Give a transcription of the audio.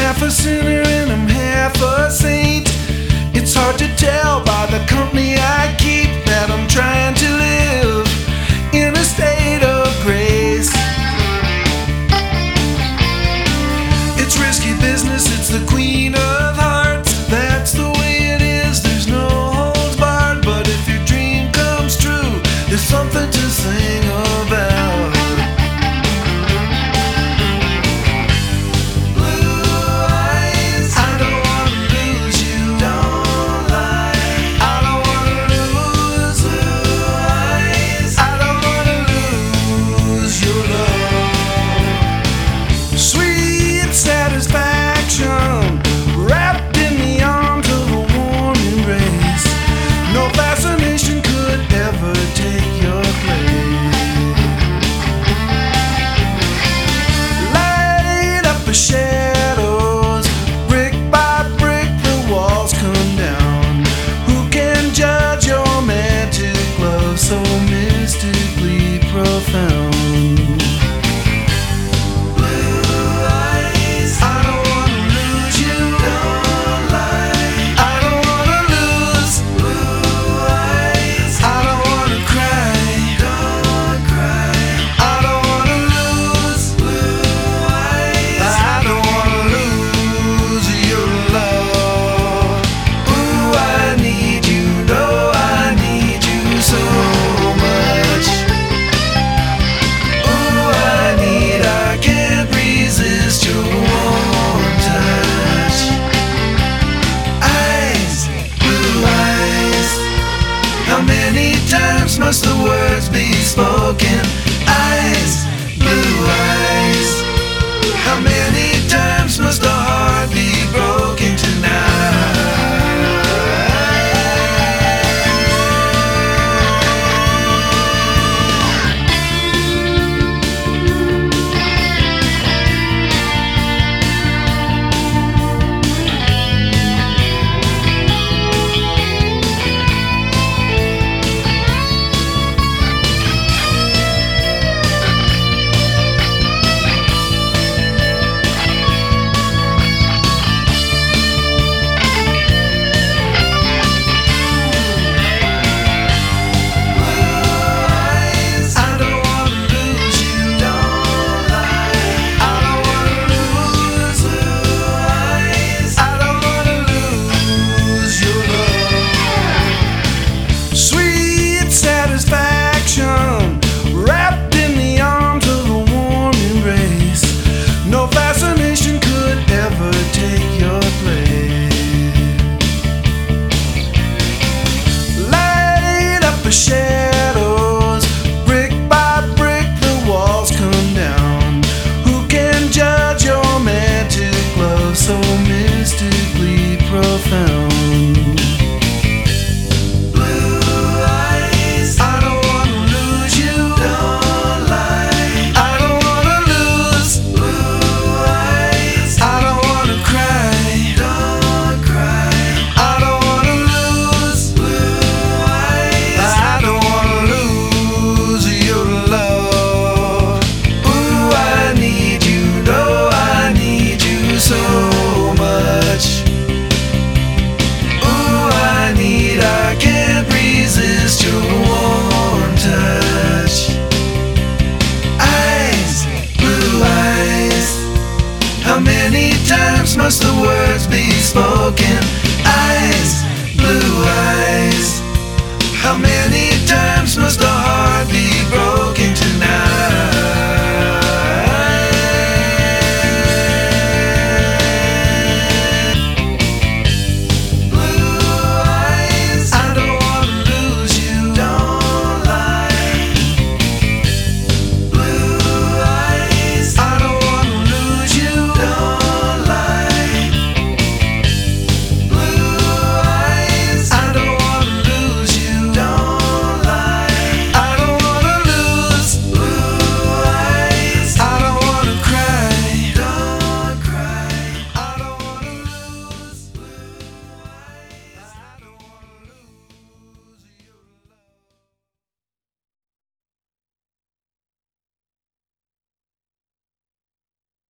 half a sinner and I'm half a saint. It's hard to tell by the company I keep that I'm trying to live in a state of grace. It's risky business, it's the queen of hearts. That's the way it is, there's no holds barred. But if your dream comes true, there's something to sing about. Shadows, brick by brick, the walls come down. Who can judge your romantic love so mystically profound? Must the words be spoken? Eyes, blue eyes. How many times must the heart be broken tonight? Wrapped in the arms of a warm embrace, no fascination could ever take your place. Light up the shadows, brick by brick, the walls come down. Who can judge your romantic love so mystically profound? Must the words be spoken? Eyes, blue eyes. How many times must the heart be broken?